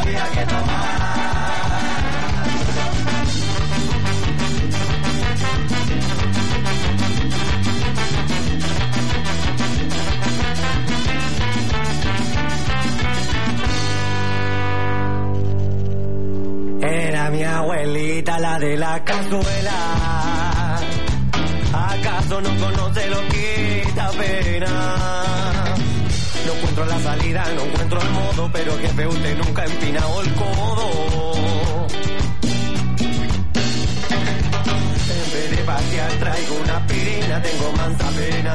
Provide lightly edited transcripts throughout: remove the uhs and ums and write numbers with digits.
había que tomar. Era mi abuelita la de la cazuela. ¿Acaso no conoce lo que da pena? No encuentro la salida, no encuentro el modo, pero jefe, usted nunca ha empinado el codo. En vez de pasear traigo una aspirina, tengo mansa pena.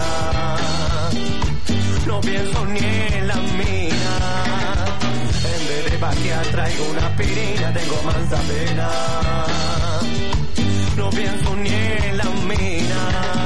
No pienso ni en la mina. En vez de pasear traigo una aspirina, tengo mansa pena. No pienso ni en la mina.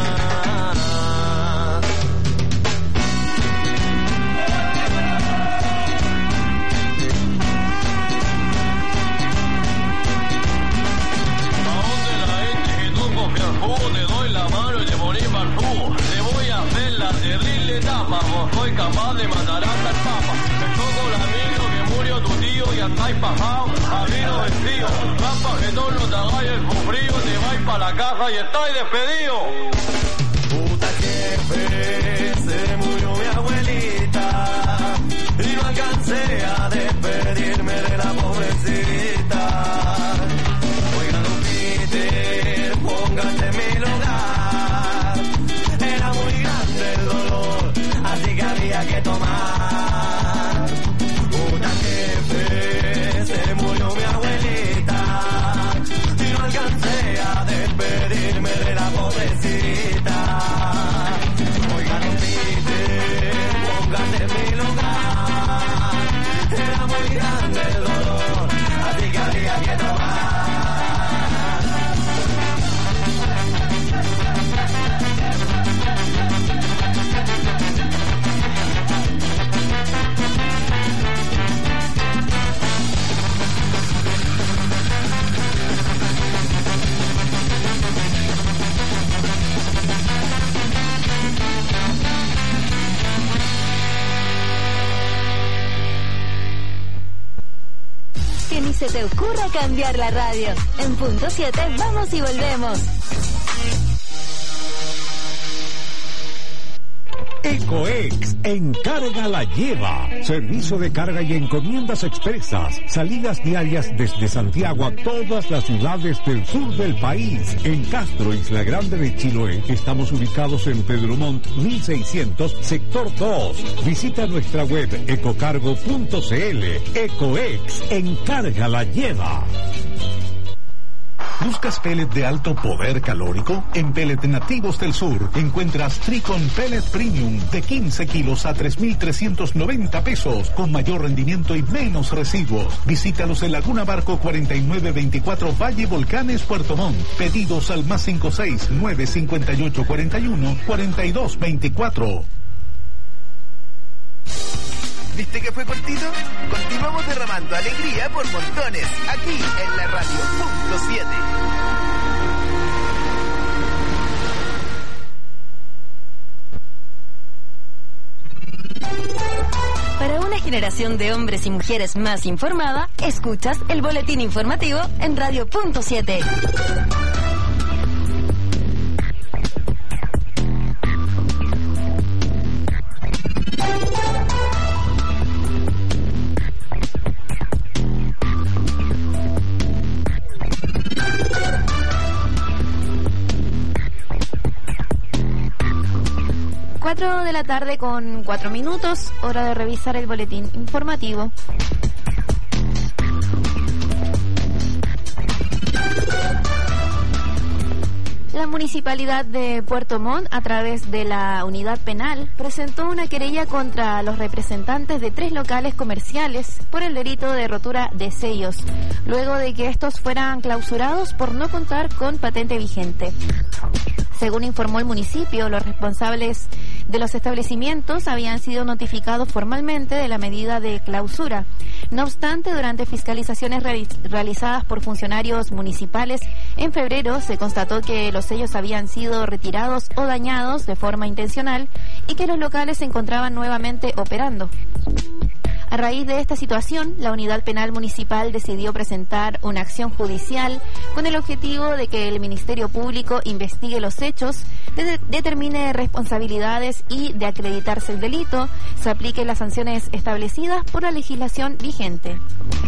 Te doy la mano y le morí para el jugo. Le voy a hacer la terrible tapa. Vos soy capaz de matar hasta el papa. Me toco el amigo que murió tu tío y andáis pajados. Abrirlo vestido. Rampa que todos no te hagáis el frío. Te vais para la casa y estáis despedidos. Puta jefe, se murió mi abuelita y no alcancé a despedirme de la pobrecita. Oiga, don Peter, póngase en mi lugar. Era muy grande el dolor, así que había que tomar. Puta jefe, se murió mi abuelita y no alcancé a despedirme de la pobrecita. Oiga, don Peter, póngase en mi lugar. Era muy grande el dolor, así que había que tomar. Que ni se te ocurra cambiar la radio. En punto 7 vamos y volvemos. Ecoex, en Carga la Lleva. Servicio de carga y encomiendas expresas. Salidas diarias desde Santiago a todas las ciudades del sur del país. En Castro, Isla Grande de Chiloé, estamos ubicados en Pedro Montt 1600, sector 2. Visita nuestra web ecocargo.cl. Ecoex, en Carga la Lleva. ¿Buscas pellet de alto poder calórico? En Pellet Nativos del Sur encuentras Tricon Pellet Premium de 15 kilos a 3,390 pesos, con mayor rendimiento y menos residuos. Visítalos en Laguna Barco 4924 Valle Volcanes, Puerto Montt. Pedidos al +56 958 41 4224. ¿Viste que fue cortito? Continuamos derramando alegría por montones, aquí en la radio punto 7. Para una generación de hombres y mujeres más informada, escuchas el boletín informativo en Radio Punto 7. De la tarde con 4 minutos, hora de revisar el boletín informativo. La Municipalidad de Puerto Montt, a través de la Unidad Penal, presentó una querella contra los representantes de 3 locales comerciales por el delito de rotura de sellos, luego de que estos fueran clausurados por no contar con patente vigente. Según informó el municipio, los responsables de los establecimientos habían sido notificados formalmente de la medida de clausura. No obstante, durante fiscalizaciones realizadas por funcionarios municipales, en febrero se constató que los sellos habían sido retirados o dañados de forma intencional y que los locales se encontraban nuevamente operando. A raíz de esta situación, la Unidad Penal Municipal decidió presentar una acción judicial con el objetivo de que el Ministerio Público investigue los hechos, determine responsabilidades y, de acreditarse el delito, se apliquen las sanciones establecidas por la legislación vigente.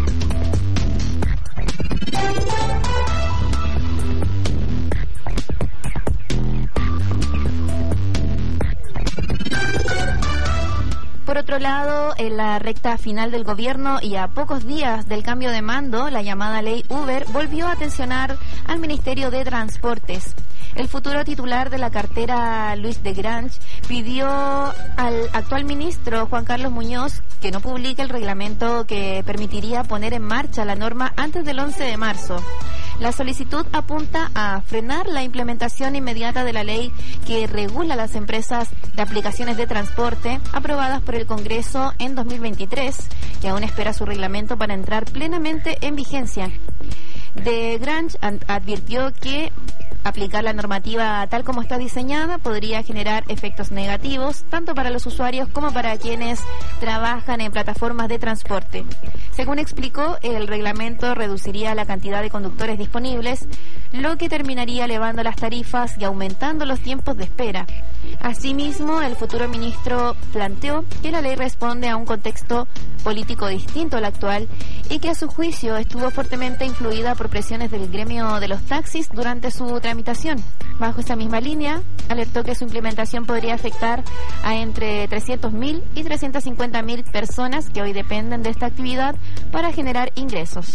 Por otro lado, en la recta final del gobierno y a pocos días del cambio de mando, la llamada ley Uber volvió a tensionar al Ministerio de Transportes. El futuro titular de la cartera, Luis de Grange, pidió al actual ministro, Juan Carlos Muñoz, que no publique el reglamento que permitiría poner en marcha la norma antes del 11 de marzo. La solicitud apunta a frenar la implementación inmediata de la ley que regula las empresas de aplicaciones de transporte aprobadas por el Congreso en 2023, que aún espera su reglamento para entrar plenamente en vigencia. De Grange advirtió que aplicar la normativa tal como está diseñada podría generar efectos negativos tanto para los usuarios como para quienes trabajan en plataformas de transporte. Según explicó, el reglamento reduciría la cantidad de conductores disponibles, lo que terminaría elevando las tarifas y aumentando los tiempos de espera. Asimismo, el futuro ministro planteó que la ley responde a un contexto político distinto al actual y que a su juicio estuvo fuertemente influida por presiones del gremio de los taxis durante su tramitación. Bajo esa misma línea, alertó que su implementación podría afectar a entre 300.000 y 350.000 personas que hoy dependen de esta actividad para generar ingresos.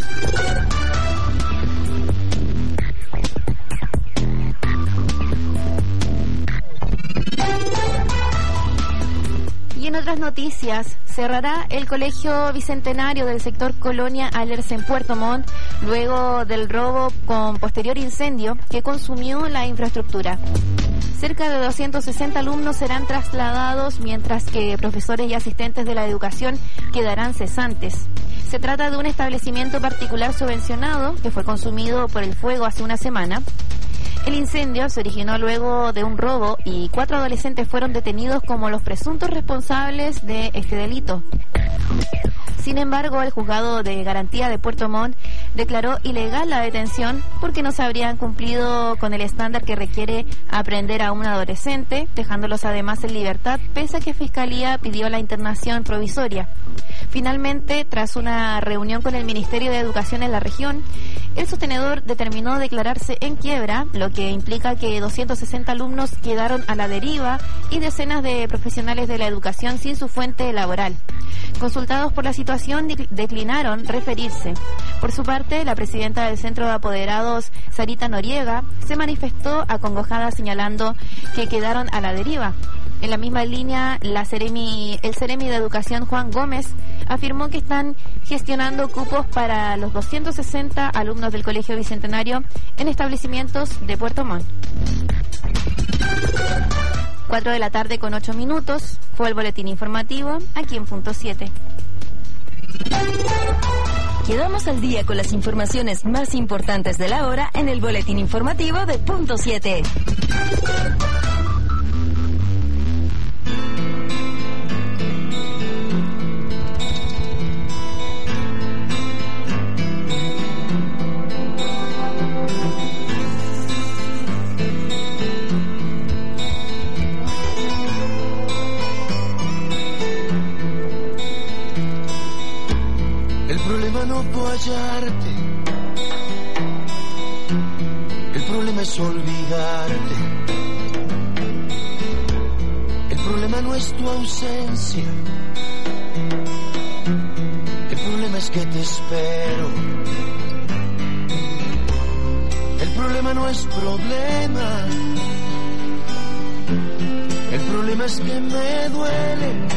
Y en otras noticias, cerrará el Colegio Bicentenario del sector Colonia Allers en Puerto Montt luego del robo con posterior incendio que consumió la infraestructura. Cerca de 260 alumnos serán trasladados, mientras que profesores y asistentes de la educación quedarán cesantes. Se trata de un establecimiento particular subvencionado que fue consumido por el fuego hace una semana. El incendio se originó luego de un robo y 4 adolescentes fueron detenidos como los presuntos responsables de este delito. Sin embargo, el juzgado de garantía de Puerto Montt declaró ilegal la detención porque no se habrían cumplido con el estándar que requiere aprehender a un adolescente, dejándolos además en libertad, pese a que Fiscalía pidió la internación provisoria. Finalmente, tras una reunión con el Ministerio de Educación en la región, el sostenedor determinó declararse en quiebra, lo que implica que 260 alumnos quedaron a la deriva y decenas de profesionales de la educación sin su fuente laboral. Consultados por la situación, declinaron referirse. Por su parte, la presidenta del Centro de Apoderados, Sarita Noriega, se manifestó acongojada señalando que quedaron a la deriva. En la misma línea, el Seremi de Educación, Juan Gómez, afirmó que están gestionando cupos para los 260 alumnos del Colegio Bicentenario en establecimientos de Puerto Montt. 4:08 p.m. Fue el boletín informativo aquí en Punto 7. Quedamos al día con las informaciones más importantes de la hora en el boletín informativo de Punto 7. No puedo hallarte. El problema es olvidarte. El problema no es tu ausencia. El problema es que te espero. El problema no es problema. El problema es que me duele.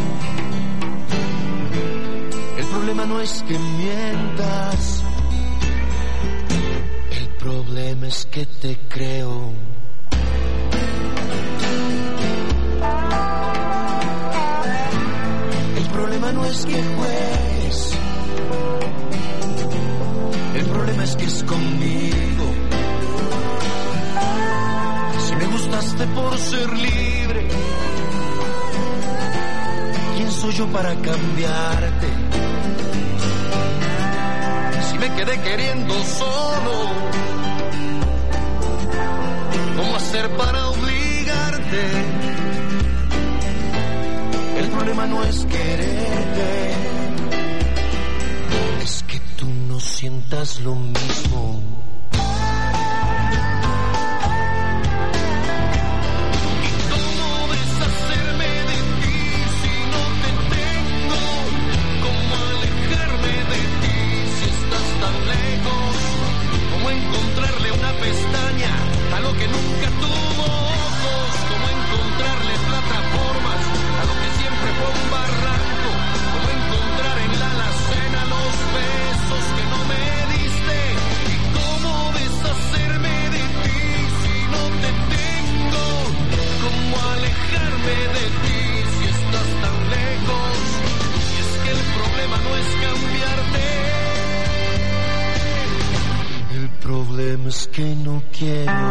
El problema no es que mientas, el problema es que te creo. El problema no es que juegues, el problema es que es conmigo. Si me gustaste por ser libre, ¿quién soy yo para cambiarte? sintiendo solo. ¿Cómo hacer para obligarte? El problema no es quererte, es que tú no sientas lo mismo. Encontrarle una pestaña a lo que nunca tuvo ojos, como encontrarle plataformas a lo que siempre fue un barranco, como encontrar en la alacena los besos que no me diste, y cómo deshacerme de ti si no te tengo, cómo alejarme de ti si estás tan lejos, y es que el problema no es cambiarte. El problema es que no quiero.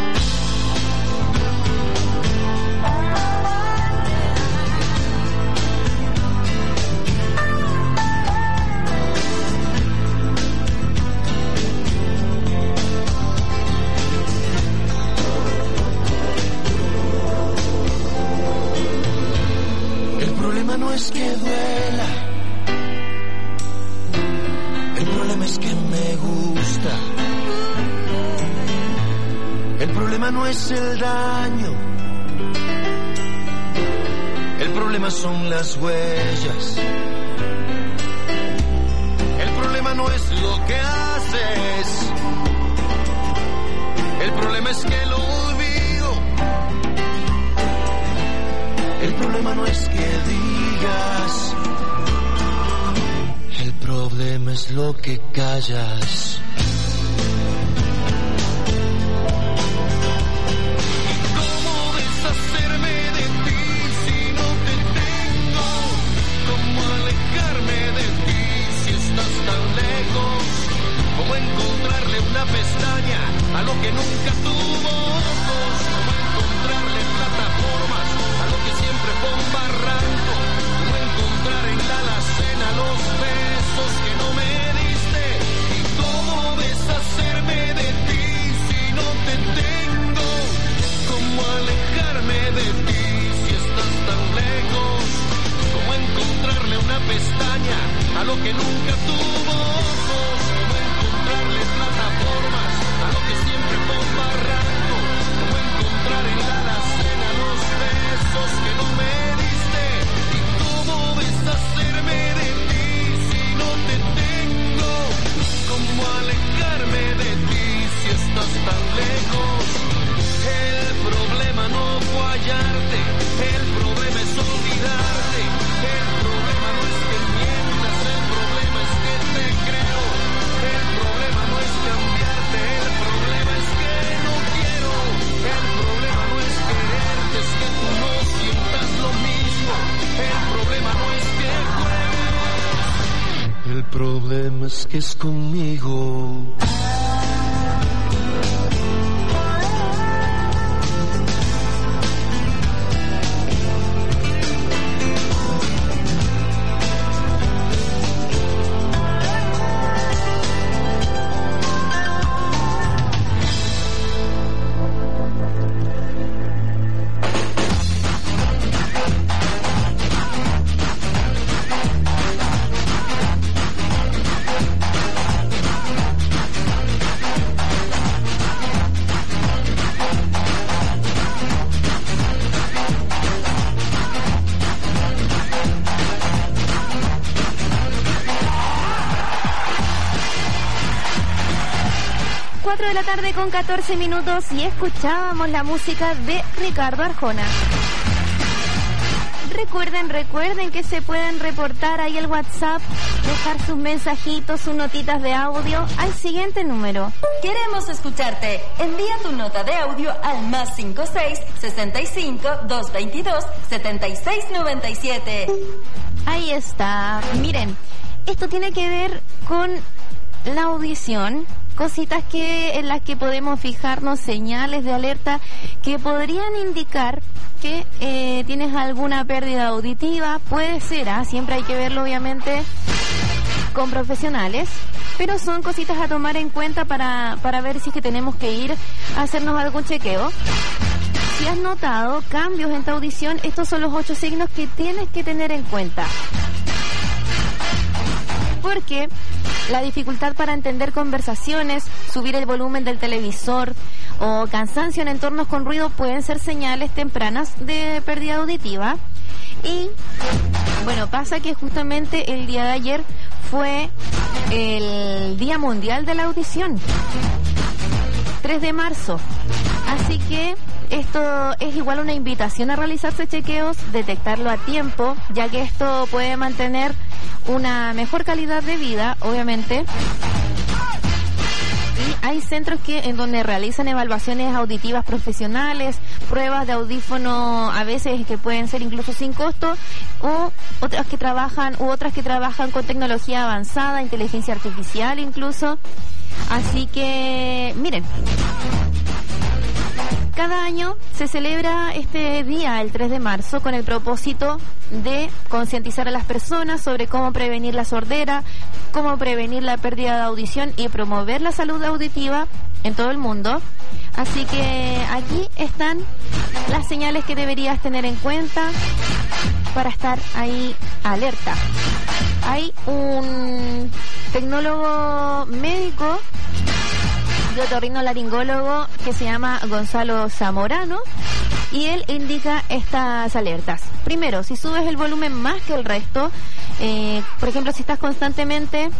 El problema no es que duela. El problema es que me gusta. El problema no es el daño. El problema son las huellas. El problema no es lo que haces. El problema es que lo olvido. El problema no es que digas. El problema es lo que callas. Como encontrarle una pestaña a lo que nunca tuvo ojos, como encontrarle plataformas a lo que siempre fue un barranco, como encontrar en la alacena los besos que no me diste, y cómo deshacerme de ti si no te tengo, cómo alejarme de ti si estás tan lejos, como encontrarle una pestaña a lo que nunca tuvo ojos, encontrarle plataformas a lo que siempre fue un barranco, como encontrar en la alacena los besos que no me diste, y cómo deshacerme de ti si no te tengo, cómo alejarme de ti si estás tan lejos. El problema no fue hallarte, el problema es olvidarte, el problema no es que mientas, el problema es que te creo. El problema no es cambiarte, el problema es que no quiero. El problema no es quererte, es que tú no sientas lo mismo. El problema no es que juegues. El problema es que es conmigo. 4 de la tarde con 14 minutos y escuchábamos la música de Ricardo Arjona. Recuerden que se pueden reportar ahí el WhatsApp, dejar sus mensajitos, sus notitas de audio al siguiente número. Queremos escucharte. Envía tu nota de audio al +56 65 222 7697. Ahí está. Miren, esto tiene que ver con la audición, cositas en las que podemos fijarnos, señales de alerta que podrían indicar que tienes alguna pérdida auditiva. Puede ser, siempre hay que verlo obviamente con profesionales, pero son cositas a tomar en cuenta para ver si es que tenemos que ir a hacernos algún chequeo. Si has notado cambios en tu audición, estos son los 8 signos que tienes que tener en cuenta. Porque la dificultad para entender conversaciones, subir el volumen del televisor o cansancio en entornos con ruido pueden ser señales tempranas de pérdida auditiva. Y bueno, pasa que justamente el día de ayer fue el Día Mundial de la Audición, 3 de marzo. Así que esto es igual una invitación a realizarse chequeos, detectarlo a tiempo, ya que esto puede mantener una mejor calidad de vida, obviamente. Y hay centros en donde realizan evaluaciones auditivas profesionales, pruebas de audífono a veces que pueden ser incluso sin costo, o otras que trabajan con tecnología avanzada, inteligencia artificial incluso. Así que, miren, cada año se celebra este día, el 3 de marzo, con el propósito de concientizar a las personas sobre cómo prevenir la sordera, cómo prevenir la pérdida de audición y promover la salud auditiva en todo el mundo. Así que aquí están las señales que deberías tener en cuenta para estar ahí alerta. Hay un tecnólogo médico y otorrinolaringólogo que se llama Gonzalo Zamorano, y él indica estas alertas. Primero, si subes el volumen más que el resto, por ejemplo, si estás constantemente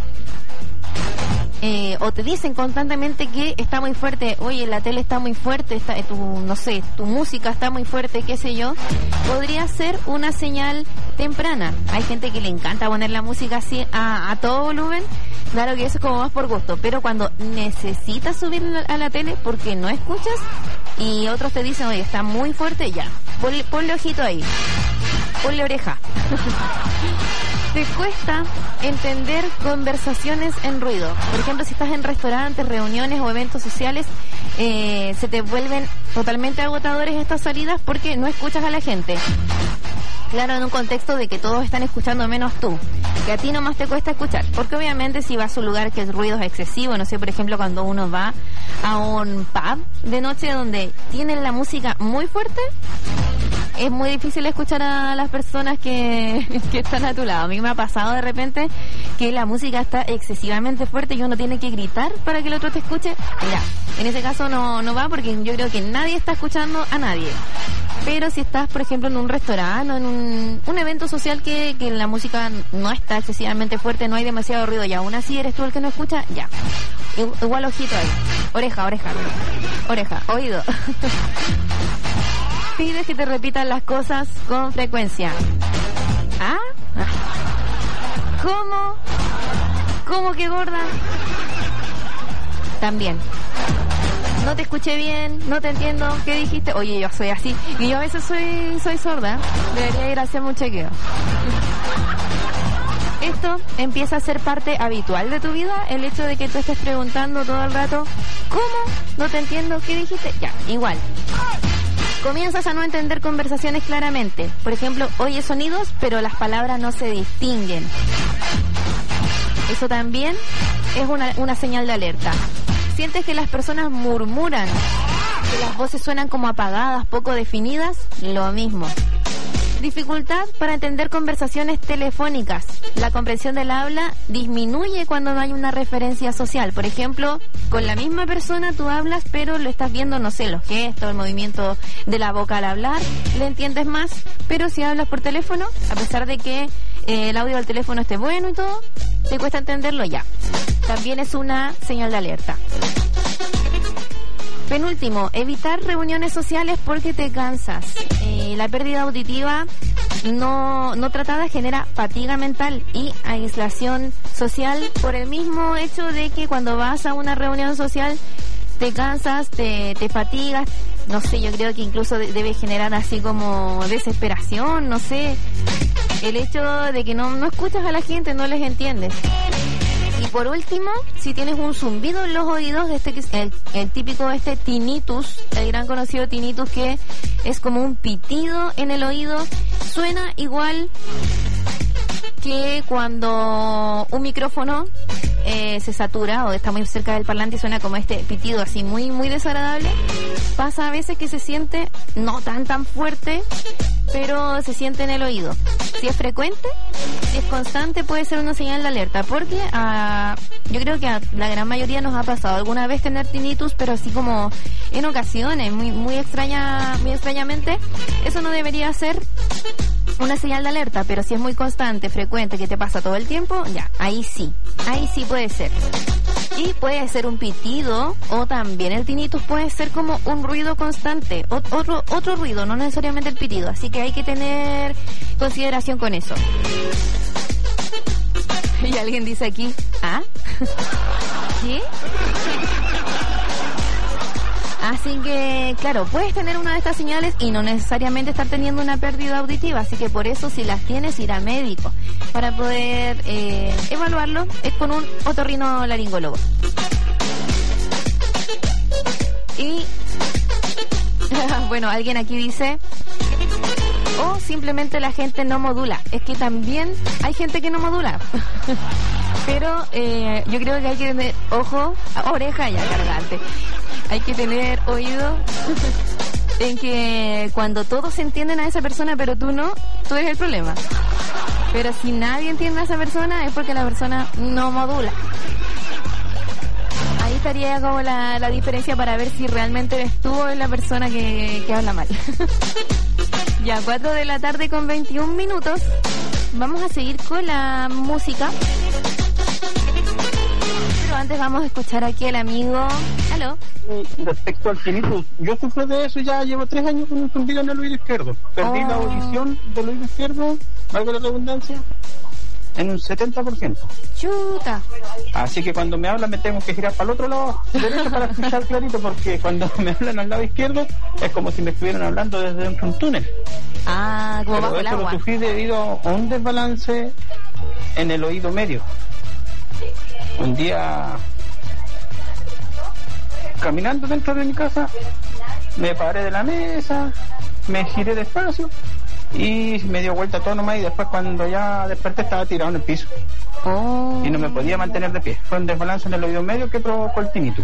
o te dicen constantemente que está muy fuerte, oye, la tele está muy fuerte, tu música está muy fuerte, qué sé yo, podría ser una señal temprana. Hay gente que le encanta poner la música así a todo volumen, claro que eso es como más por gusto, pero cuando necesitas subir a la tele porque no escuchas y otros te dicen, oye, está muy fuerte, ya, ponle ojito ahí, ponle oreja. Te cuesta entender conversaciones en ruido. Por ejemplo, si estás en restaurantes, reuniones o eventos sociales, se te vuelven totalmente agotadores estas salidas porque no escuchas a la gente. Claro, en un contexto de que todos están escuchando menos tú, que a ti nomás te cuesta escuchar, porque obviamente si vas a un lugar que el ruido es excesivo, no sé, por ejemplo, cuando uno va a un pub de noche donde tienen la música muy fuerte, es muy difícil escuchar a las personas que están a tu lado. A mí me ha pasado de repente que la música está excesivamente fuerte y uno tiene que gritar para que el otro te escuche. Mira, en ese caso no va, porque yo creo que nadie está escuchando a nadie. Pero si estás, por ejemplo, en un restaurante o en un evento social que la música no está excesivamente fuerte, no hay demasiado ruido y aún así eres tú el que no escucha, ya. Igual ojito ahí. Oreja, oído. Pides que te repitan las cosas con frecuencia. ¿Ah? ¿Cómo que gorda? También. No te escuché bien, no te entiendo, ¿qué dijiste? Oye, yo soy así, y yo a veces soy sorda, debería ir a hacer un chequeo. Esto empieza a ser parte habitual de tu vida, el hecho de que tú estés preguntando todo el rato, ¿cómo? No te entiendo, ¿qué dijiste? Ya, igual. Comienzas a no entender conversaciones claramente. Por ejemplo, oyes sonidos, pero las palabras no se distinguen. Eso también es una señal de alerta. Sientes que las personas murmuran, que las voces suenan como apagadas, poco definidas, lo mismo. Dificultad para entender conversaciones telefónicas. La comprensión del habla disminuye cuando no hay una referencia social. Por ejemplo, con la misma persona tú hablas, pero lo estás viendo, no sé, los gestos, el movimiento de la boca al hablar, le entiendes más. Pero si hablas por teléfono, a pesar de que el audio del teléfono esté bueno y todo, te cuesta entenderlo ya. También es una señal de alerta. Penúltimo, evitar reuniones sociales porque te cansas. La pérdida auditiva no tratada genera fatiga mental y aislación social por el mismo hecho de que cuando vas a una reunión social te cansas, te fatigas. No sé, yo creo que incluso debe generar así como desesperación, no sé. El hecho de que no escuchas a la gente, no les entiendes. Y por último, si tienes un zumbido en los oídos, el típico tinnitus, el gran conocido tinnitus, que es como un pitido en el oído, suena igual que cuando un micrófono se satura o está muy cerca del parlante y suena como este pitido así muy muy desagradable, pasa a veces que se siente no tan fuerte, pero se siente en el oído. Si es frecuente, si es constante, puede ser una señal de alerta, porque yo creo que a la gran mayoría nos ha pasado alguna vez tener tinnitus, pero así como en ocasiones, muy extrañamente. Eso no debería ser una señal de alerta, pero si es muy constante, frecuente, que te pasa todo el tiempo, ya, ahí sí puede ser. Y puede ser un pitido, o también el tinnitus puede ser como un ruido constante, otro ruido, no necesariamente el pitido, así que hay que tener consideración con eso. Y alguien dice aquí, ¿ah? ¿Qué? Así que, claro, puedes tener una de estas señales y no necesariamente estar teniendo una pérdida auditiva. Así que por eso, si las tienes, ir al médico para poder evaluarlo. Es con un otorrinolaringólogo. Y, bueno, alguien aquí dice... O simplemente la gente no modula. Es que también hay gente que no modula. Pero yo creo que hay que tener ojo, oreja ya cargante. Hay que tener oído en que cuando todos entienden a esa persona pero tú no, tú eres el problema. Pero si nadie entiende a esa persona es porque la persona no modula. Ahí estaría como la diferencia para ver si realmente eres tú o es la persona que habla mal. Ya, 4 de la tarde con 21 minutos. Vamos a seguir con la música. Pero antes vamos a escuchar aquí al amigo. ¿Aló? Respecto al tinnitus, yo sufro de eso, ya llevo 3 años con un zumbido en el oído izquierdo. Perdí la audición del oído izquierdo, valga la redundancia, en un 70%. Chuta. Así que cuando me hablan me tengo que girar para el otro lado derecho para escuchar clarito, porque cuando me hablan al lado izquierdo es como si me estuvieran hablando desde un túnel. Ah, como bajo el agua. Pero esto lo sufrí debido a un desbalance en el oído medio. Un día, caminando dentro de mi casa, me paré de la mesa, me giré despacio y me dio vuelta todo nomás, y después cuando ya desperté estaba tirado en el piso. Y no me podía mantener de pie. Fue un desbalance en el oído medio que provocó el tinnitus.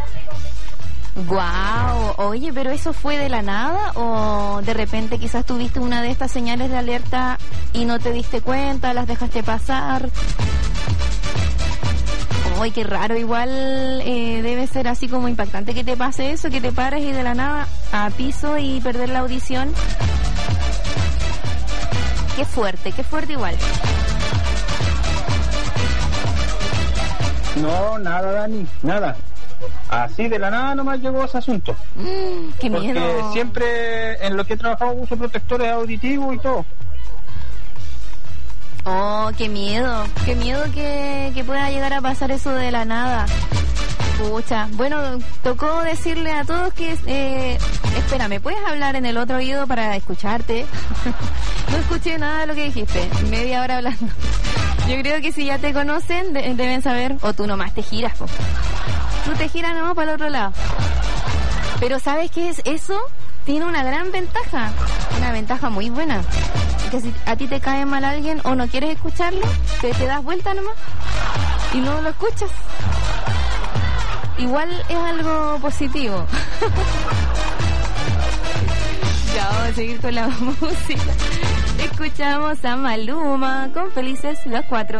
Guau, oye, pero ¿eso fue de la nada o de repente quizás tuviste una de estas señales de alerta y no te diste cuenta, las dejaste pasar? Ay, qué raro, igual debe ser así como impactante que te pase eso, que te pares y de la nada a piso y perder la audición. Qué fuerte igual. No, nada, Dani, nada. Así de la nada nomás llegó ese asunto. Qué miedo. Porque siempre en lo que he trabajado uso protectores auditivos y todo. Oh, qué miedo que pueda llegar a pasar eso de la nada. Pucha, bueno, tocó decirle a todos que espérame, ¿puedes hablar en el otro oído para escucharte? No escuché nada de lo que dijiste, media hora hablando. Yo creo que si ya te conocen deben saber, o tú nomás te giras, po. Tú te giras nomás para el otro lado. Pero ¿sabes qué es eso? Tiene una gran ventaja, una ventaja muy buena. Que si a ti te cae mal alguien o no quieres escucharlo, te das vuelta nomás y no lo escuchas. Igual es algo positivo. Ya vamos a seguir con la música. Escuchamos a Maluma con Felices los 4.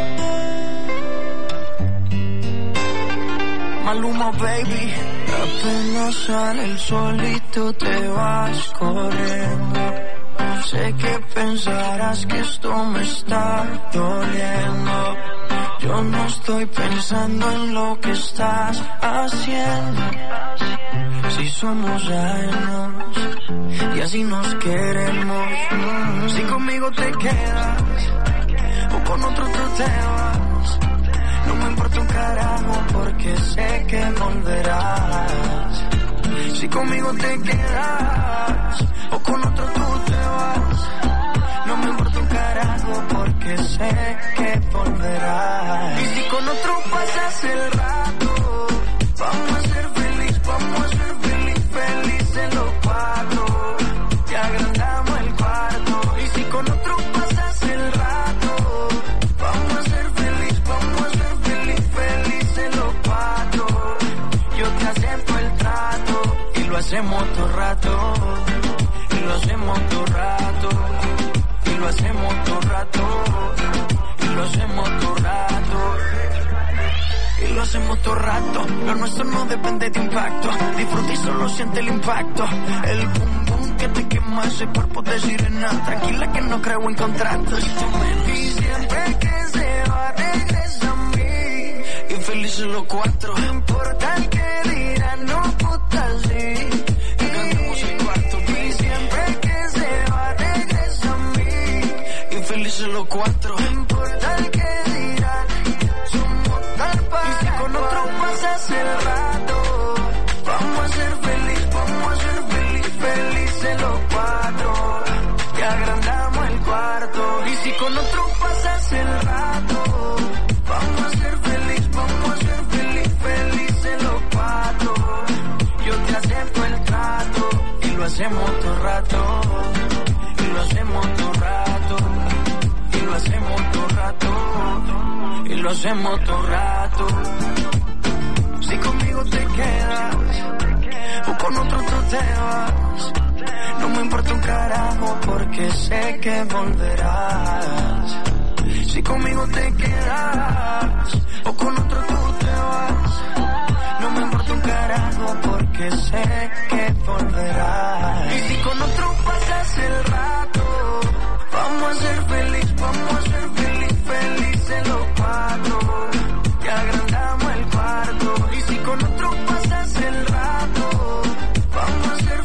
Maluma, baby. Apenas sale el solito te vas corriendo. Sé que pensarás que esto me está doliendo. Yo no estoy pensando en lo que estás haciendo. Si somos ajenos y así nos queremos. Si conmigo te quedas o con otro tú te vas, no me importa un carajo porque sé que volverás. Si conmigo te quedas o con otro tú te vas, no me importa un carajo porque sé que volverás. Y si con otro pasas el rato, vamos a ser felices los 4. Te agrandamos el cuarto. Y si con otro pasas el rato, hacemos todo rato, y lo hacemos todo rato, y lo hacemos todo rato, y lo hacemos todo rato, y lo hacemos todo rato. Lo nuestro no depende de impacto, disfruta y solo siente el impacto. El boom boom que te quema ese cuerpo de sirena, tranquila que no creo en contratos. Y siempre que se va regresa a mí, y felices los cuatro. No importa el que dirán, no puta sí. Y cantamos el cuarto. Y siempre que se va regresa a mí, y felices los cuatro. No importa el que dirán, somos tal para. Y si con otro pasas el rato, vamos a ser felices los cuatro. Que agrandamos el cuarto. Y si con otro pasas el rato, vamos a ser felices los cuatro. Yo te acepto el trato, y lo hacemos todo rato, y lo hacemos todo rato, y lo hacemos todo rato, y lo hacemos todo rato. Si conmigo te quedas, o con otro tú te vas, no me importa un carajo porque sé que volverás. Si conmigo te quedas, o con otro tú te vas, no me importa un carajo porque sé que volverás. Y si con otro pasas el rato, vamos a ser felices los cuatro. Que agrandamos el cuarto. Y si con otro pasas el rato, vamos a ser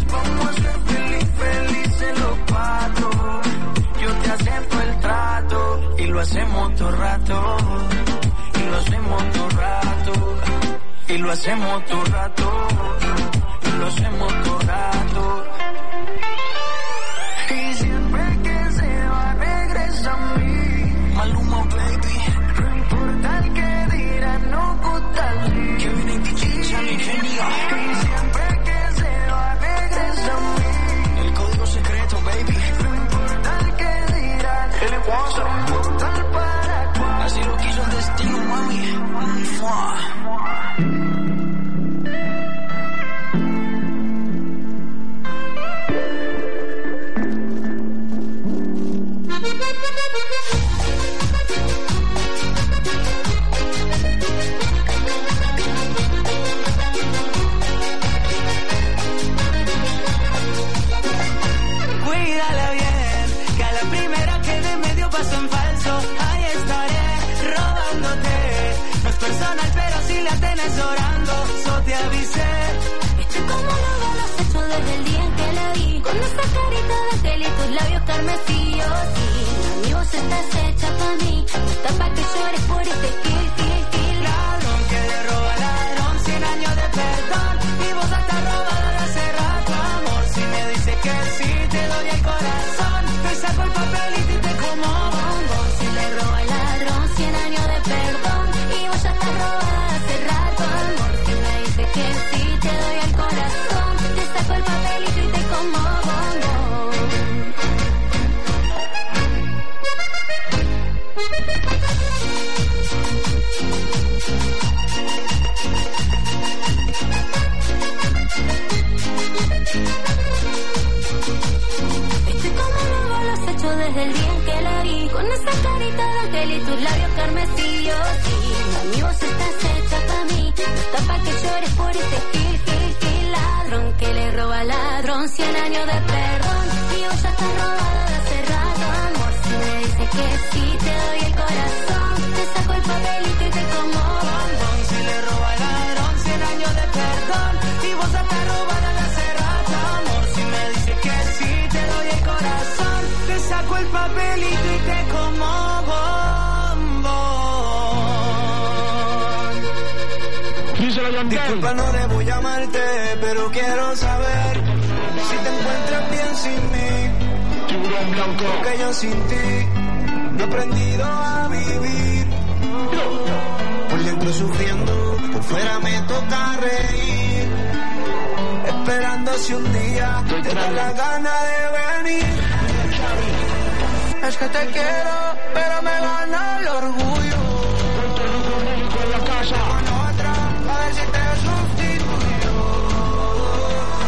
felices los cuatro. Yo te acepto el trato, y lo hacemos todo rato, y lo hacemos todo rato, y lo hacemos todo rato, y lo hacemos todo rato. Y siempre que se va regresa a mí, Maluma baby. No importa el que dirán, no gusta el que viene DJ Charlie Genia. Y siempre que se va regresa a mí, el código secreto baby. No importa el que dirán, el encuentro tal para cual. Así lo quiso el destino, mami. Cuídala bien, que a la primera que de medio paso en falso, ahí estaré robándote. No es personal, pero si la tenés orando, yo te avisé. Estoy como loba, lo has hecho desde el día en que la vi, con esa carita de aquel y tus labios carmesíos. Y mi voz estás hecha pa' mí, no está pa' que llores por este kill. Ladrón que le roba ladrón, 100 años de perdón, y vos estás robada de hace rato, amor. Si me dices que sí, te doy el corazón, te saco el papelito y te como bombón. Si le roba al ladrón, 100 años de perdón, y vos ya estás robada de hace rato, amor. Si me dices que sí, te doy el corazón, te saco el papelito y te como bombón. Estoy como lobo, lo has hecho desde el día en que la vi, con esa carita de aquel y tus labios carmesíos. Y mi voz estás hecha pa' mí, no está pa' que llores por este kill. Ladrón que le roba al ladrón, 100 años de perdón, y vos ya estás robada de hace rato, amor. Si me dices que sí, te doy el corazón, te saco el papelito y te como bombón. Si le roba al ladrón, 100 años de perdón, y vos ya estás robada de hace rato, amor. Si me dices que sí, te doy el corazón, te saco el papelito y te como bombón. Disculpa, no debo llamarte, pero quiero saber si te encuentras bien sin mí. Tiburón blanco. Porque yo sin ti no he aprendido a vivir. Por dentro sufriendo, por fuera me toca reír. Esperando si un día te da la gana de venir. Es que te quiero, pero me gana el orgullo. Con la casa. Con otra, a ver si te sustituyo.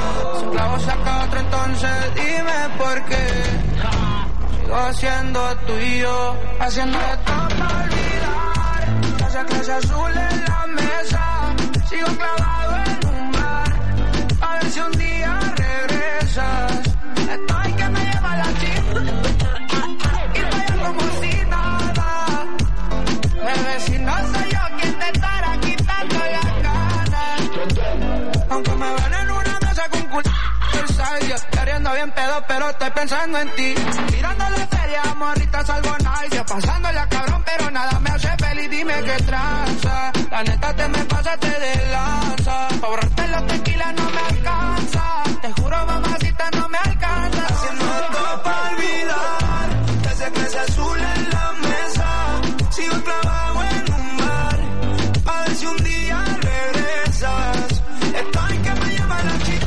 sigo haciendo tú y yo, haciendo esto para olvidar. Esa clase azul en la mesa, sigo clavado en un bar, a ver si un día regresas. Estoy que me lleva la chica y vaya como si nada. Bebé, si no soy yo quien te estará quitando las ganas. Aunque me ven en una mesa con culo yo queriendo bien pedo, pero estoy pensando en ti. Tirando la feria, morrita, salvo nice. Pasando la cabrón, pero nada me hace feliz. Dime qué tranza. La neta te me pasaste de lanza. Pa' borrarte los tequilas no me alcanza. Te juro, mamacita, no me alcanza. Haciendo esto pa' olvidar. Esa clase azul en la mesa. Sigo clavado en un bar, a ver si un día regresas. Estoy que me llama la chica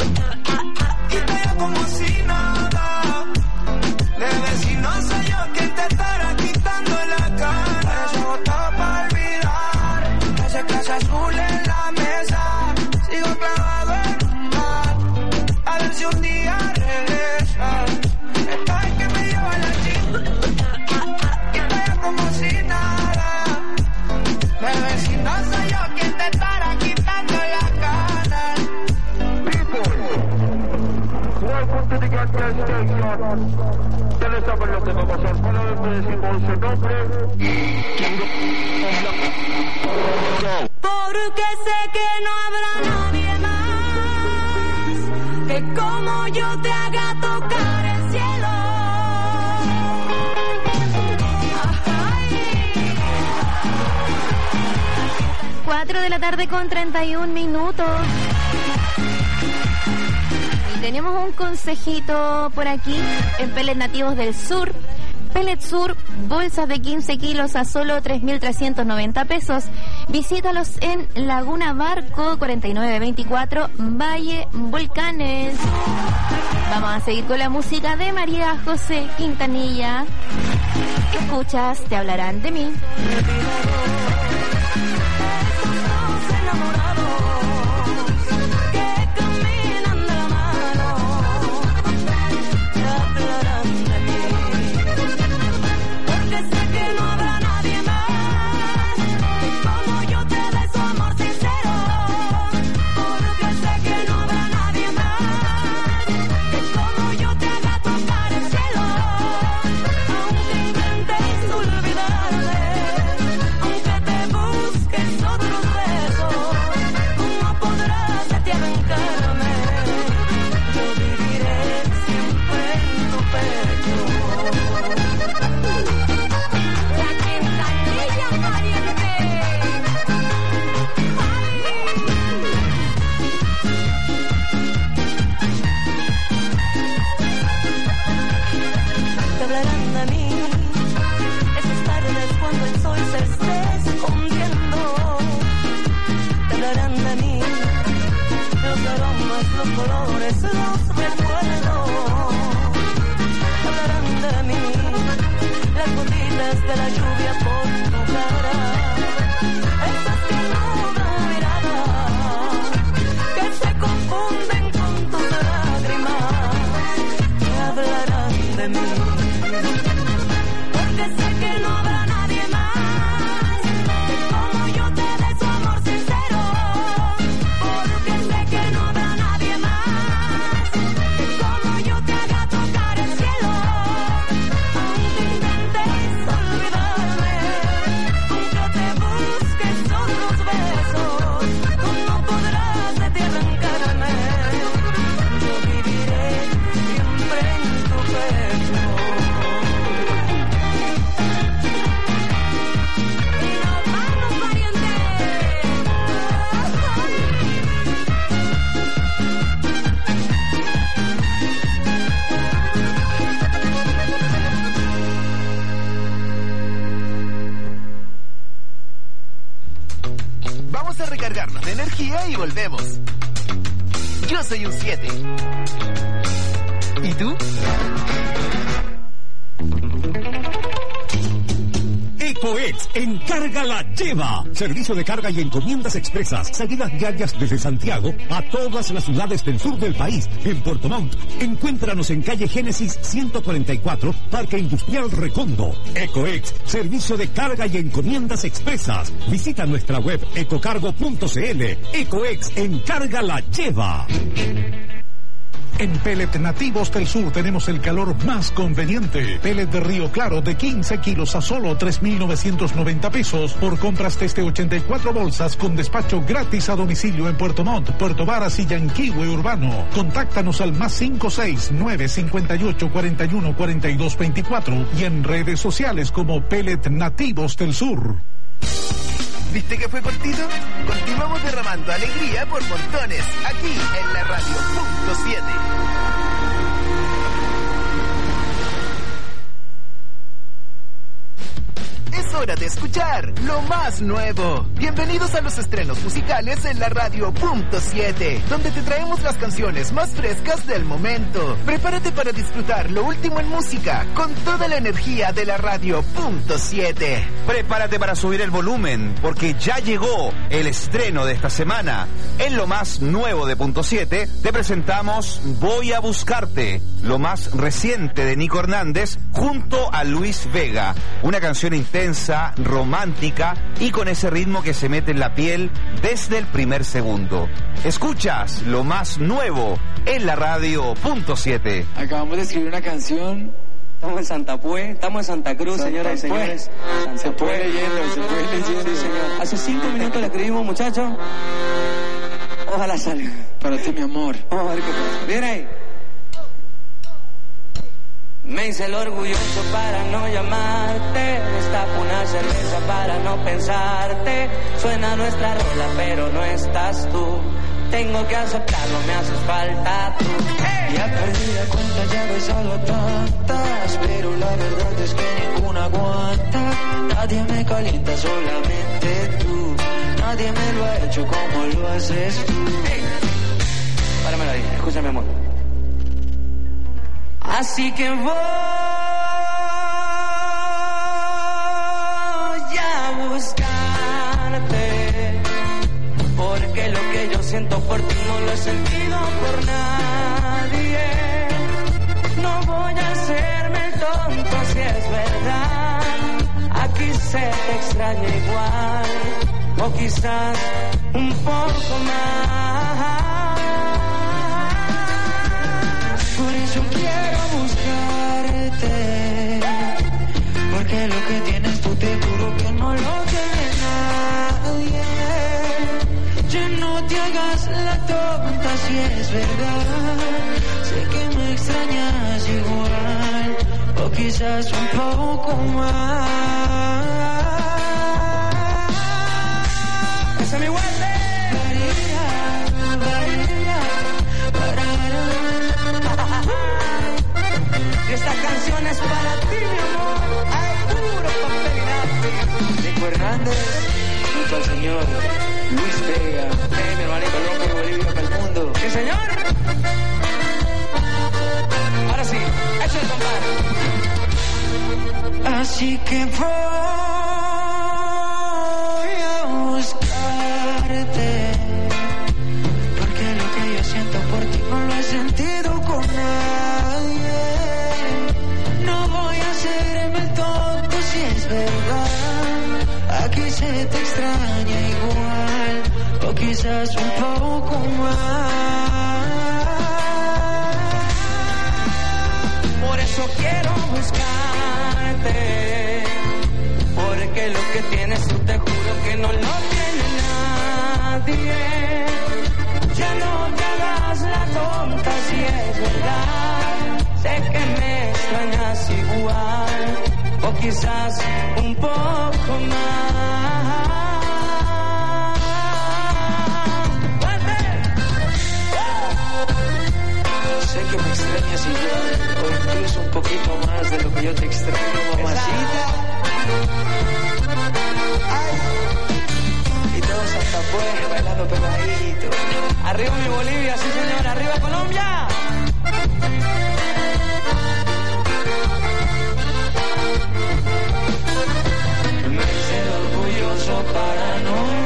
como si nada. Bebé, si no soy yo quien te estará quitando la cara. Eso botado para olvidar. Esa clase azul en la mesa. Sigo clavado en un bar, a ver si un día regresas. Estoy que me lleva la chica y estoy como si nada. Bebé, si no soy yo quien te estará quitando la cara. Ustedes saben lo que va a pasar. Cada vez me decimos ese nombre. Porque sé que no habrá nadie más que como yo te haga tocar el cielo. 4 de la tarde con 31 minutos. Tenemos un consejito por aquí en Pellets Nativos del Sur. Pellets Sur, bolsas de 15 kilos a solo 3.390 pesos. Visítalos en Laguna Barco 4924, Valle Volcanes. Vamos a seguir con la música de María José Quintanilla. Escuchas, te hablarán de mí. recargarnos de energía y volvemos. Yo soy un 7. ¿Y tú? Eco Ecoex en Carga la Lleva. Servicio de carga y encomiendas expresas. Salidas diarias desde Santiago a todas las ciudades del sur del país. En Puerto Montt, encuéntranos en calle Génesis 144, Parque Industrial Recondo. Ecoex, servicio de carga y encomiendas expresas. Visita nuestra web ecocargo.cl. Ecoex en Carga la Lleva. En Pellet Nativos del Sur tenemos el calor más conveniente. Pellet de Río Claro de 15 kilos a solo 3,990 pesos por compras desde 84 bolsas con despacho gratis a domicilio en Puerto Montt, Puerto Varas y Yanquihue Urbano. Contáctanos al +56 958 41 42 24 y en redes sociales como Pellet Nativos del Sur. ¿Viste que fue cortito? Continuamos derramando alegría por montones, aquí en la radio punto 7. Es hora de escuchar lo más nuevo. Bienvenidos a los estrenos musicales en la radio punto 7, donde te traemos las canciones más frescas del momento. Prepárate para disfrutar lo último en música con toda la energía de la radio punto 7. Prepárate para subir el volumen, porque ya llegó el estreno de esta semana. En lo más nuevo de punto 7 te presentamos Voy a Buscarte, lo más reciente de Nico Hernández junto a Luis Vega. Una canción intensa, romántica y con ese ritmo que se mete en la piel desde el primer segundo. Escuchas lo más nuevo en la radio punto 7. Acabamos de escribir una canción. Estamos en Santa Pue, estamos en Santa Cruz, señoras y señores. Se puede leyendo, sí, señor. Hace 5 minutos la escribimos, muchachos. Ojalá salga. Para ti, mi amor. Vamos a ver qué pasa. Bien ahí. Me hice el orgulloso para no llamarte, destapo una cerveza para no pensarte. Suena nuestra rola pero no estás tú, tengo que aceptarlo, me haces falta tú. Ya perdí la cuenta, ya besado a tantas, pero la verdad es que ninguna aguanta. Nadie me calienta, solamente tú, nadie me lo ha hecho como lo haces tú. Páramelo ahí, escúchame amor. Así que voy a buscarte, porque lo que yo siento por ti no lo he sentido por nadie. No voy a hacerme el tonto si es verdad, aquí se te extraña igual, o quizás un poco más. Por eso quiero buscarte, porque lo que tienes tú te juro que no lo tiene nadie. Ya no te hagas la tonta si es verdad, sé que me extrañas igual, o quizás un poco más. ¡Esa es mi vuelta! Esta canción es para ti, mi amor. Ay, puro papel y lápiz. Nico Hernández, junto al señor Luis Vega. Mi hermanito loco de Bolivia para el mundo. Sí, señor. Ahora sí, échale compadre. Así que voy a buscarte, porque lo que yo siento por ti no lo he sentido con nadie. No voy a hacerme el tonto si es verdad, aquí se te extraña igual, o quizás un poco más. Por eso quiero buscarte, porque lo que tienes tú te juro que no lo tiene nadie. Ya no te hagas la tonta si es verdad, sé que me extrañas igual, o quizás un poco más. Sé que me extrañas igual, o incluso un poquito más de lo que yo te extraño, mamacita. Ay. Y todo Santa Fe bailando pegadito. Arriba mi Bolivia, sí señor, arriba Colombia. Me hice para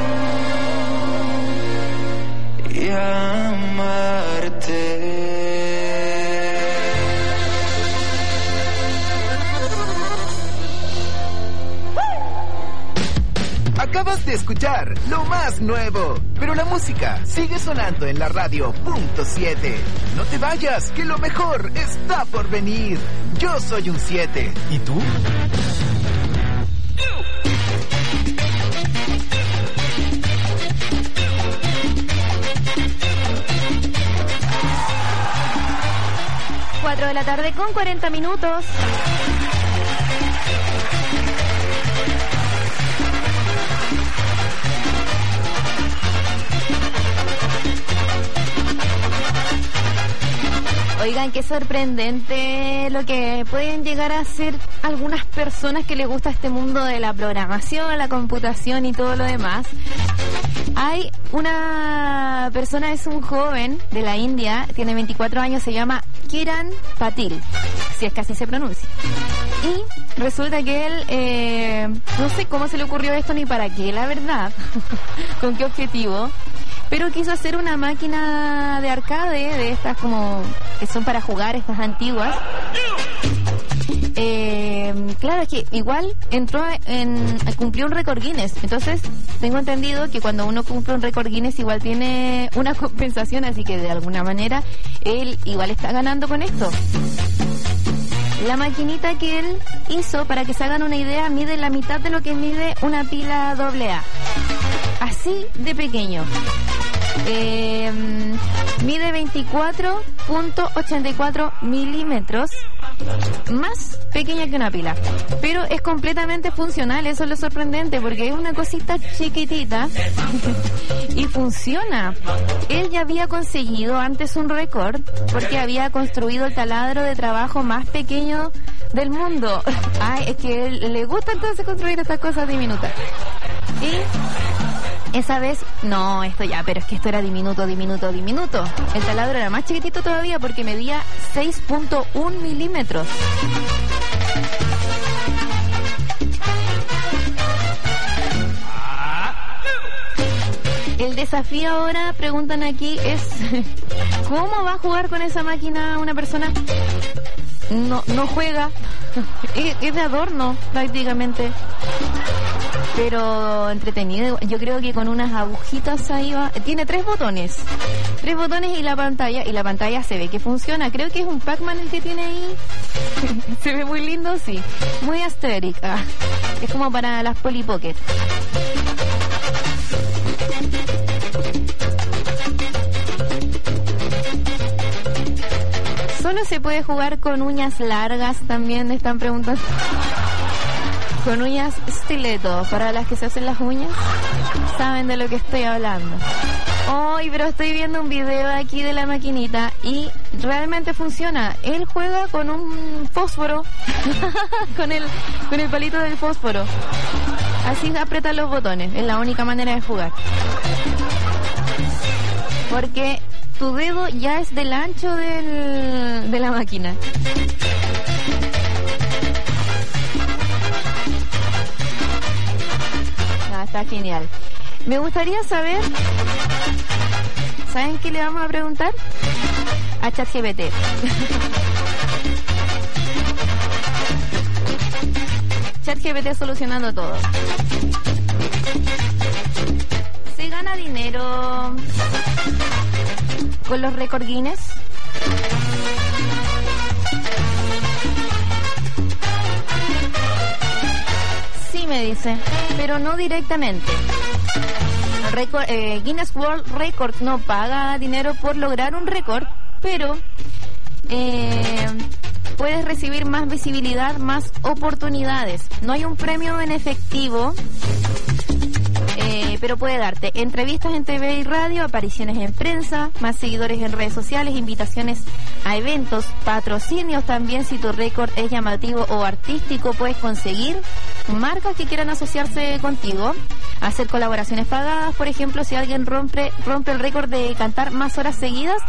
no llamarte. Acabas de escuchar lo más nuevo, pero la música sigue sonando en la radio .7. No te vayas, que lo mejor está por venir. Yo soy un 7. ¿Y tú? De la tarde con 40 minutos. Oigan, qué sorprendente lo que pueden llegar a ser algunas personas que les gusta este mundo de la programación, la computación y todo lo demás. Hay una persona, es un joven de la India, tiene 24 años, se llama Kiran Patil, si es que así se pronuncia. Y resulta que él, no sé cómo se le ocurrió esto ni para qué, la verdad, con qué objetivo, pero quiso hacer una máquina de arcade, de estas como que son para jugar, estas antiguas. Claro, es que igual cumplió un récord Guinness. Entonces tengo entendido que cuando uno cumple un récord Guinness igual tiene una compensación, así que de alguna manera él igual está ganando con esto. La maquinita que él hizo, para que se hagan una idea, mide la mitad de lo que mide una pila AA. Así de pequeño. Mide 24.84 milímetros, más pequeña que una pila, pero es completamente funcional. Eso es lo sorprendente, porque es una cosita chiquitita y funciona. Él ya había conseguido antes un récord porque había construido el taladro de trabajo más pequeño del mundo. Ay, es que a él le gusta entonces construir estas cosas diminutas. Y esa vez, no, esto ya, pero es que esto era diminuto. El taladro era más chiquitito todavía porque medía 6.1 milímetros. El desafío ahora, preguntan aquí, es ¿cómo va a jugar con esa máquina una persona? No juega, es de adorno prácticamente, pero entretenido. Yo creo que con unas agujitas ahí va. Tiene tres botones y la pantalla se ve que funciona. Creo que es un Pac-Man el que tiene ahí. Se ve muy lindo, sí, muy aesthetic. Es como para las Polly Pocket. Solo se puede jugar con uñas largas, también están preguntando. Con uñas stiletto, para las que se hacen las uñas, saben de lo que estoy hablando. Ay, pero estoy viendo un video aquí de la maquinita y realmente funciona. Él juega con un fósforo, con el palito del fósforo. Así aprieta los botones, es la única manera de jugar. Porque tu dedo ya es del ancho de la máquina. Está genial. Me gustaría saber, ¿saben qué le vamos a preguntar? A ChatGPT. ChatGPT solucionando todo. ¿Se gana dinero con los récord Guinness? Sí, me dice, pero no directamente. Guinness World Records no paga dinero por lograr un récord, pero puedes recibir más visibilidad, más oportunidades. No hay un premio en efectivo, pero puede darte entrevistas en TV y radio, apariciones en prensa, más seguidores en redes sociales, invitaciones a eventos, patrocinios también. Si tu récord es llamativo o artístico, puedes conseguir marcas que quieran asociarse contigo, hacer colaboraciones pagadas. Por ejemplo, si alguien rompe el récord de cantar más horas seguidas.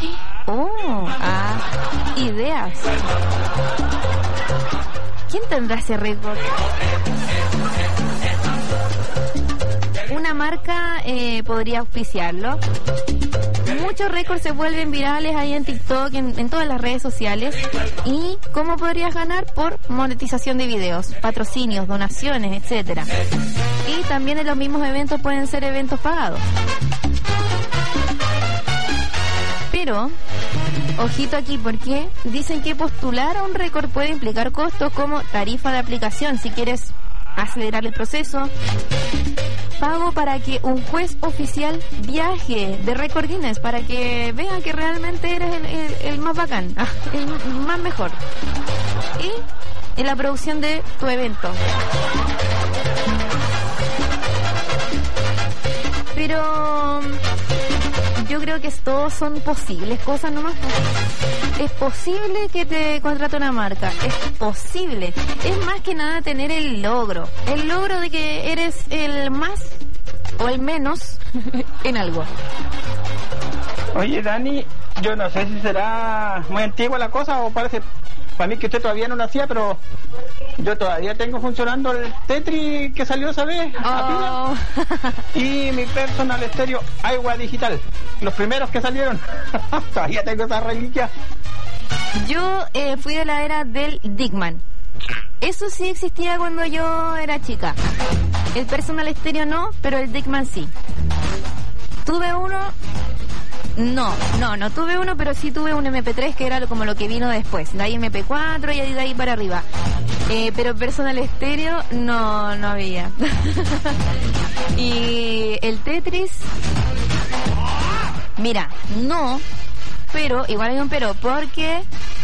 Ideas. ¿Quién tendrá ese récord? una marca podría auspiciarlo. Muchos récords se vuelven virales ahí en TikTok, en todas las redes sociales. ¿Y cómo podrías ganar? Por monetización de videos, patrocinios, donaciones, etcétera. Y también en los mismos eventos pueden ser eventos pagados. Pero, ojito aquí, porque dicen que postular a un récord puede implicar costos como tarifa de aplicación, si quieres acelerar el proceso, pago para que un juez oficial viaje de récord Guinness para que vean que realmente eres el más bacán, el más mejor, y en la producción de tu evento. Pero yo creo que todos son posibles, cosas nomás. Es posible que te contrate una marca, es posible. Es más que nada tener el logro de que eres el más o el menos en algo. Oye, Dani, yo no sé si será muy antigua la cosa o parece para mí que usted todavía no nacía, pero yo todavía tengo funcionando el Tetris que salió esa vez a pila, y mi personal estéreo Agua Digital, los primeros que salieron. Todavía tengo esa reliquia. Yo fui de la era del Dickman. Eso sí existía cuando yo era chica. El personal estéreo no, pero el Dickman sí. Tuve uno. No tuve uno, pero sí tuve un MP3 que era como lo que vino después. De ahí MP4 y de ahí para arriba. Pero personal estéreo no había. Y el Tetris, mira, no, pero igual hay un pero, porque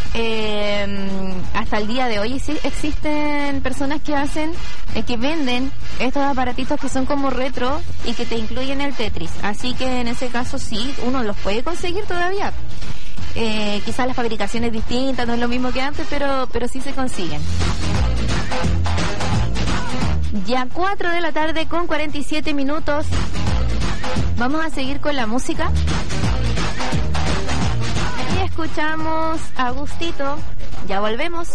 hasta el día de hoy sí existen personas que hacen, que venden estos aparatitos que son como retro y que te incluyen el Tetris. Así que en ese caso sí, uno los puede conseguir todavía. Quizás las fabricaciones distintas, no es lo mismo que antes, pero sí se consiguen. Ya 4 de la tarde con 47 minutos. Vamos a seguir con la música. Y escuchamos a Gustito. Ya volvemos.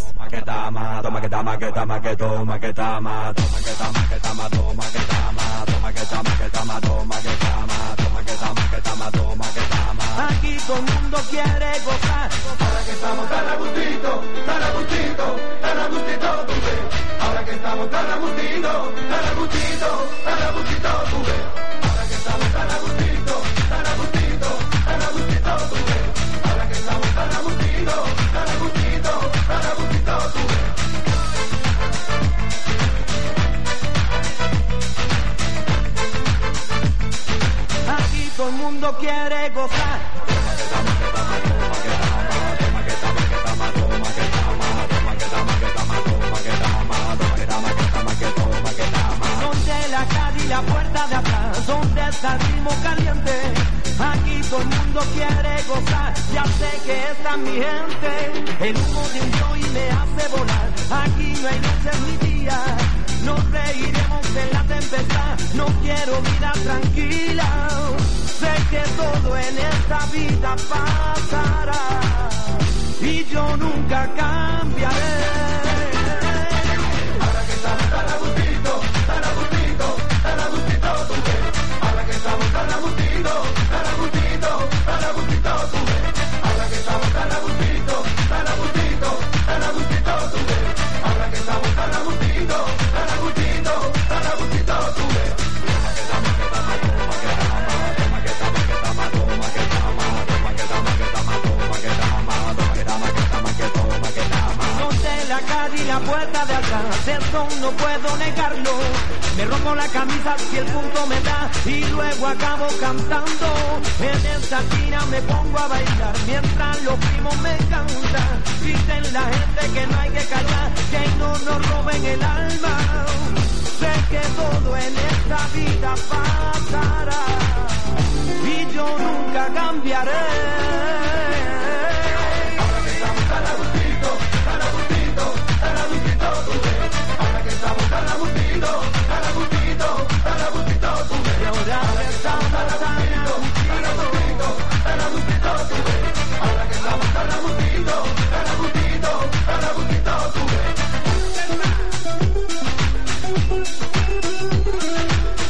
Aquí todo el mundo quiere gozar. Ahora que estamos tan a gustito, tan a gustito, tan a gustito, tú ves. Ahora que estamos tan a gustito, tan a gustito, tan a gustito, tú ves. Ahora que estamos tan a gustito, tan a gustito, tan a gustito, tú ves. Ahora que estamos tan a gustito, tan a gustito, tan a gustito, tú ves. Aquí todo el mundo quiere gozar. Donde la calle y la puerta de atrás, donde está el ritmo caliente. Aquí todo el mundo quiere gozar, ya sé que está mi gente. El humo de un joy me hace volar. Aquí no hay noches ni días, nos reiremos en la tempestad. No quiero vida tranquila, sé que todo en esta vida pasará y yo nunca cambiaré. Ahora que estamos tan a gustito, tan a gustito, tan a gustito, tú ves. Ahora que estamos tan a gustito, tan a gustito, tan a gustito, tú ves. Ahora que estamos tan a gustito, tan a gustito, tan a gustito, tú ves. Ahora que estamos tan a gustito, tan a gustito, tan a gustito, tú ves. La calle y la puerta de atrás, eso no puedo negarlo. Me rompo la camisa si el punto me da y luego acabo cantando. En esta esquina me pongo a bailar mientras los primos me cantan. Dicen la gente que no hay que callar, que no nos roben el alma. Sé que todo en esta vida pasará y yo nunca cambiaré. Ahora que estamos tan a gustito, tan a gustito, tan a gustito, tú ves. Ahora que estamos tan a gustito, tan a gustito, tan a gustito, tú ves. Y ahora que estamos tan a gustito, tan a gustito, tan a gustito, tú ves. Ahora que estamos tan a gustito, tan a gustito, tan a gustito, tú ves. Y toma que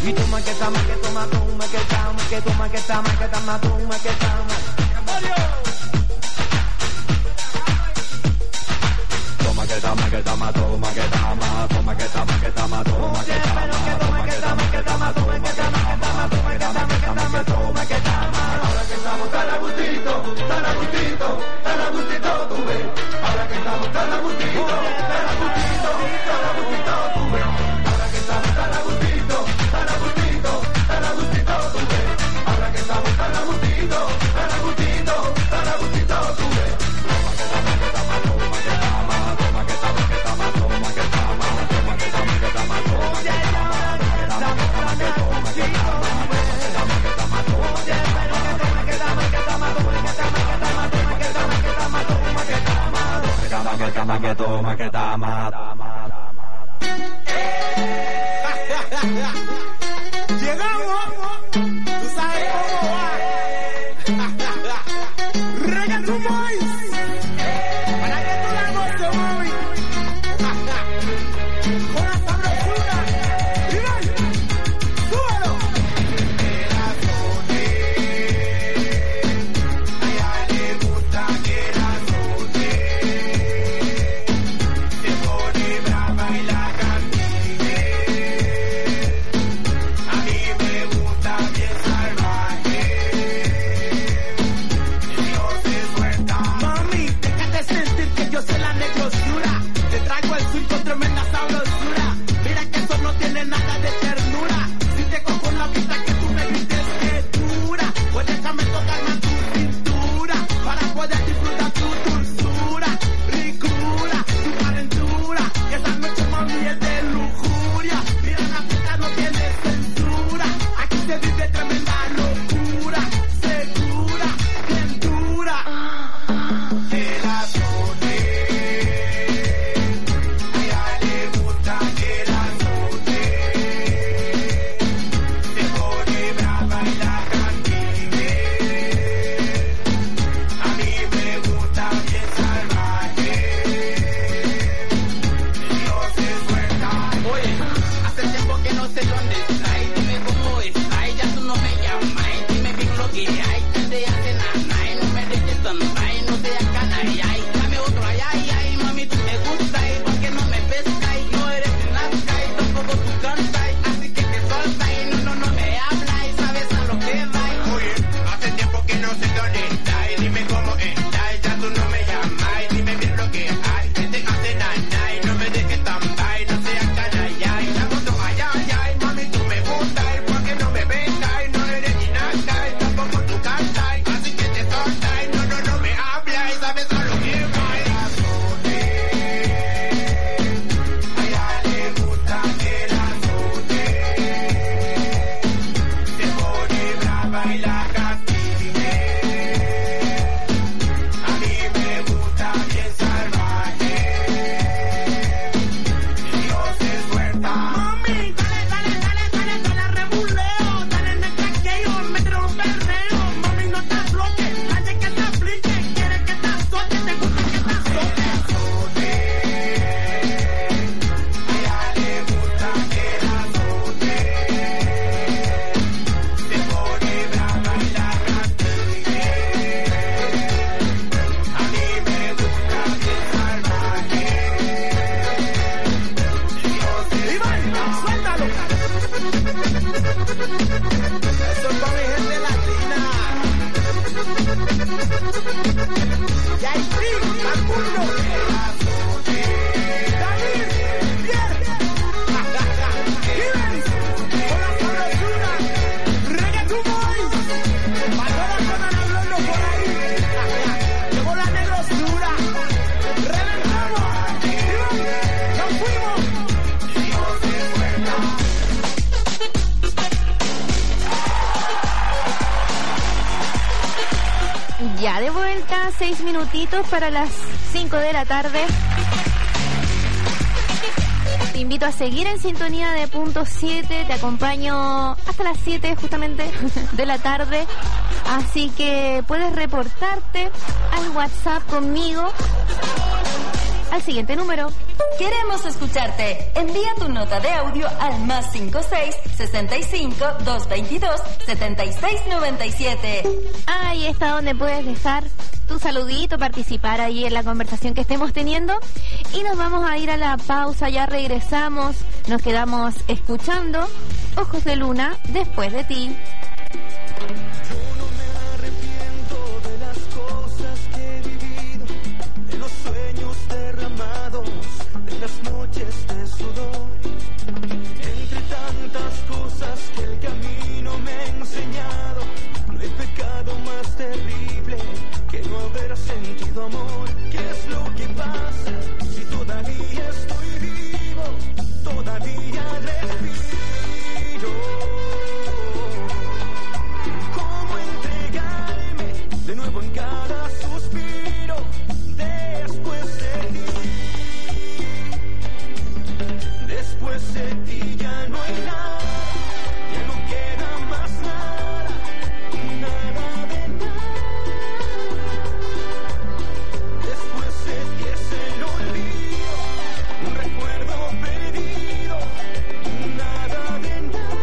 Ya de vuelta, 6 minutitos para las 5 de la tarde. Te invito a seguir en sintonía de Punto 7. Te acompaño hasta las 7 justamente de la tarde. Así que puedes reportarte al WhatsApp conmigo al siguiente número. Queremos escucharte. Envía tu nota de audio al +56 65 222 7697. Ahí está donde puedes dejar tu saludito, participar ahí en la conversación que estemos teniendo. Y nos vamos a ir a la pausa, ya regresamos. Nos quedamos escuchando Ojos de Luna, Después de ti. Las noches de sudor, entre tantas cosas que el camino me ha enseñado, no hay pecado más terrible que no haber sentido amor. ¿Qué es lo que pasa si todavía estoy vivo, todavía respiro? ¿Cómo entregarme de nuevo en cada suspiro después de ti? Después de ti ya no hay nada, ya no queda más nada, nada de nada. Después de ti es el olvido, un recuerdo perdido, nada de nada.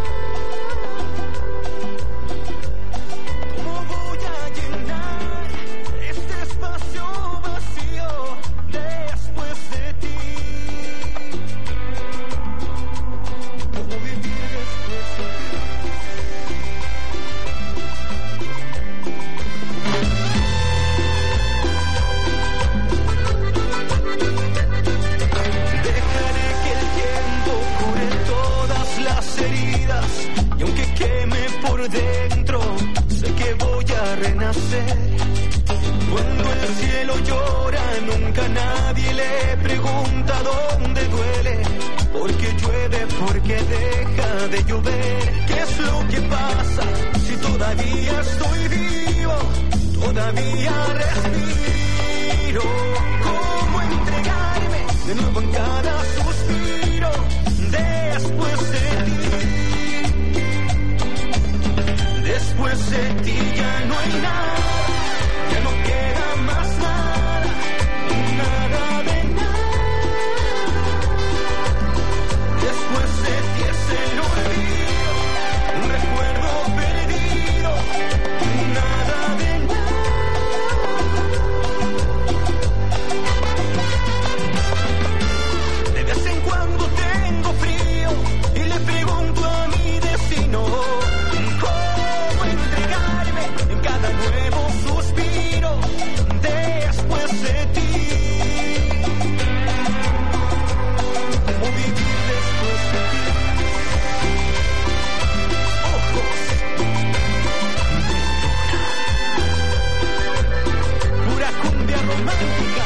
¿Cómo voy a llenar este espacio vacío después de ti? Dejaré que el tiempo cure todas las heridas, y aunque queme por dentro, sé que voy a renacer. Cuando el cielo llora, nunca nadie le pregunta dónde duele, porque llueve, porque deja de llover. ¿Qué es lo que pasa si todavía estoy vivo, todavía respiro? ¿Cómo entregarme de nuevo en cada suspiro después de ti? Después de ti ya no hay nada, ya no queda más nada, nada de nada. Después de ti es el olvido, un recuerdo perdido, nada de nada. De vez en cuando tengo frío y le pregunto a mi destino cómo entregarme en cada nuevo suspiro después de ti. ¿Cómo vivir después de ti? Ojos, pura cumbia romántica.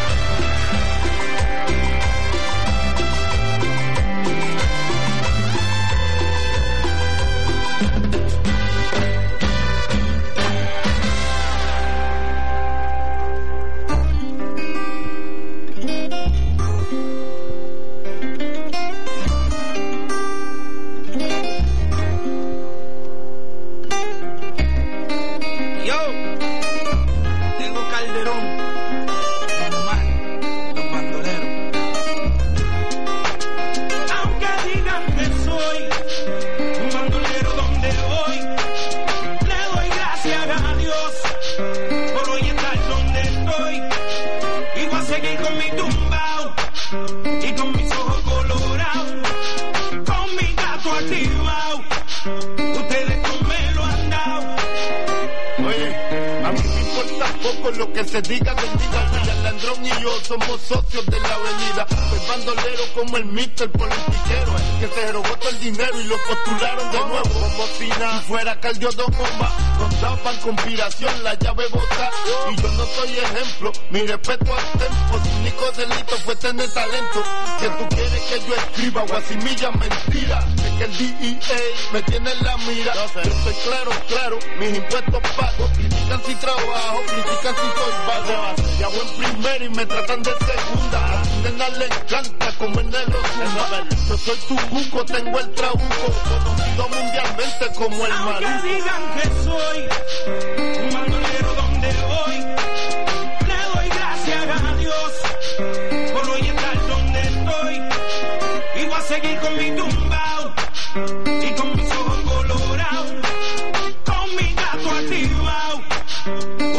Yo tengo Calderón, Omar, los bandoleros. Aunque digan que soy un bandolero donde hoy le doy gracias a Dios por hoy estar donde estoy, y voy a seguir con mi tumbao y con mis ojos colorados, con mi gato activado. Ustedes no me lo han dado. Oye, a mí me importa poco lo que se diga, que diga. William Landrón y yo somos socios de la avenida. Soy bandolero como el Mister politiquero, que se robó todo el dinero y lo postularon de nuevo como si nada fuera cardiodoma. Nos daban conspiración, la llave bota. Y yo no soy ejemplo, mi respeto al tempo. Su único delito fue tener talento. Que tú quieres que yo escriba guasimilla mentira, es que el DEA me tiene en la mira. Yo estoy claro, mis impuestos pagos. Critican si trabajo, critican si soy vago. Y hago en primera y me tratan de segunda. A la nena le encanta comerme los zumba. Yo soy tu buco, tengo el trabuco, conocido mundialmente como el Maluco. Aunque digan que soy un bandolero donde hoy le doy gracias a Dios por hoy seguir con mi tumbao y con mis ojos colorados, con mi gato activado.